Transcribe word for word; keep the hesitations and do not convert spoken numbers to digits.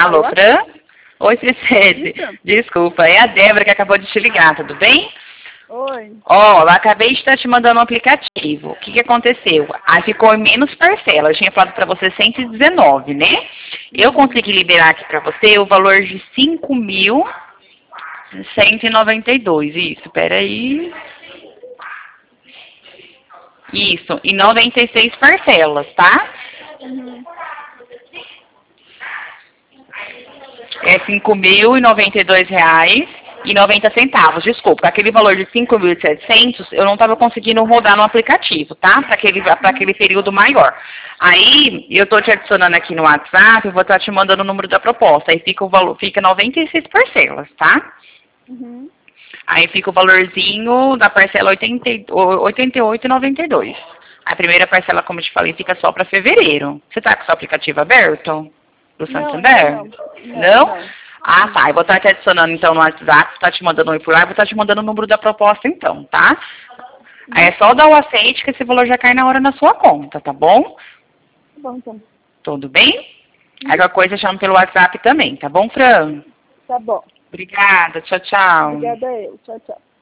Alô, Alô? Fran? Oi, Cicede. Isso? Desculpa, é a Débora que acabou de te ligar, tudo bem? Oi. Ó, eu acabei de estar te mandando um aplicativo. O que, que aconteceu? Aí ficou em menos parcela. Eu tinha falado para você cento e dezenove, né? Eu consegui liberar aqui para você o valor de cinco mil cento e noventa e dois. Isso, peraí. Isso, em noventa e seis parcelas, tá? Uhum. É cinco mil e noventa e dois reais e noventa centavos. Desculpa, aquele valor de cinco mil e setecentos eu não estava conseguindo rodar no aplicativo, tá? Para aquele, para aquele período maior. Aí, eu estou te adicionando aqui no WhatsApp, eu vou estar te mandando o número da proposta. Aí fica o valor, fica noventa e seis parcelas, tá? Uhum. Aí fica o valorzinho da parcela oitenta e oitenta e oito e noventa e dois. A primeira parcela, como eu te falei, fica só para fevereiro. Você tá com o seu aplicativo aberto? Do Não, ainda Santander? não. Não, Não? não. Ah, tá. Eu vou estar te adicionando então no WhatsApp, vou estar te mandando um oi por lá, vou estar te mandando o número da proposta então, tá? Aí é só dar o aceite que esse valor já cai na hora na sua conta, tá bom? Tá bom, então. Tudo bem? Aí qualquer coisa chama pelo WhatsApp também, tá bom, Fran? Tá bom. Obrigada, tchau, tchau. Obrigada a eu. Tchau, tchau.